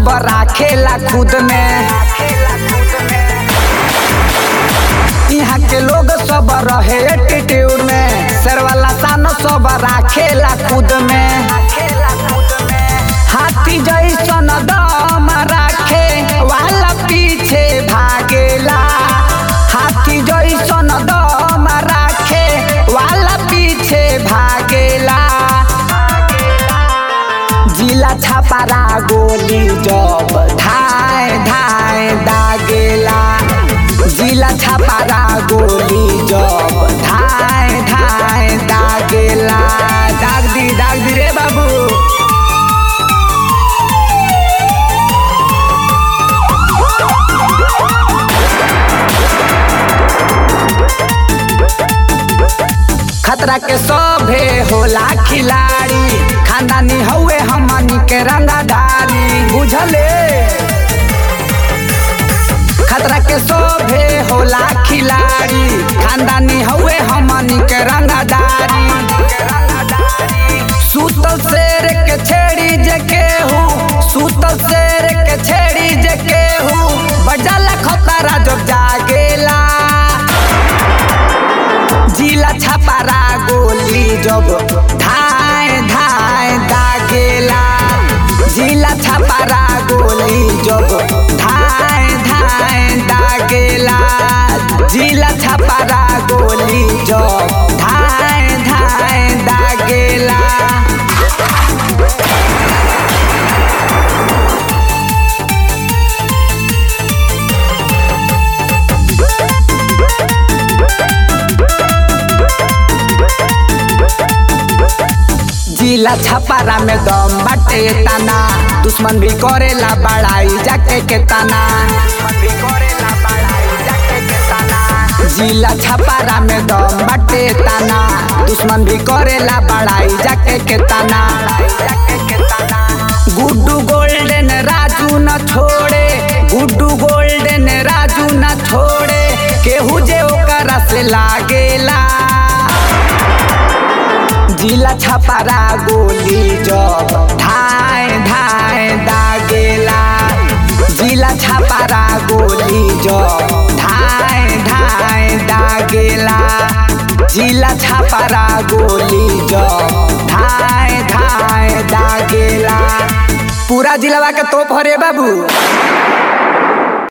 सब राखेला खुद में। यहाँ के लोग सब रहे एटीट्यूड में, सर वाला सान सब राखेला खुद में। हाथी जैसन दम राखे वाला पीछे भागेला, हाथी जैसन दम राखे वाला पीछे भागेला। जिला छापारा गोली जब धाए धाए दागेला, जिला छापारा गोली जब धाए धाए दागेला। दाग दी रे बाबू। खतरा के सभे होला खिलाड़ी, खानदानी हउए हमनी के रंगदारी बुझले। खतरा के सभे होला खिलाड़ी, खानदानी हउए हमनी के रंगदारी। सूतल शेर के छेड़ी जे केहू, सूतल शेर के छेड़ी जे केहू, बजाला खतरा जब जागेला। जिला छापारा गोली जब धाए धाए दागेला, जिला छापारा गोली जब धाए धाए दागेला, जिला छापारा गोली जब धाए धाए दागेला। जिला छपारा में दम बाटे तना, दुश्मन भी करेला बड़ाई जाके के तना। जिला छपारा में दम बाटे तना, दुश्मन भी करेला बड़ाई जाके के तना। गुड्डू गोल्डन राजू न छोड़े, गुड्डू गोल्डन राजू न छोड़े, केहू जे ओकरा से लागेला। जिला छपारा गोली जब धाए धाए दागेला, जिला छपारा गोली जब धाए धाए दागेला, जिला छपारा गोली जब धाए धाए दागेला। पूरा जिलावा के तोप हरे बाबू।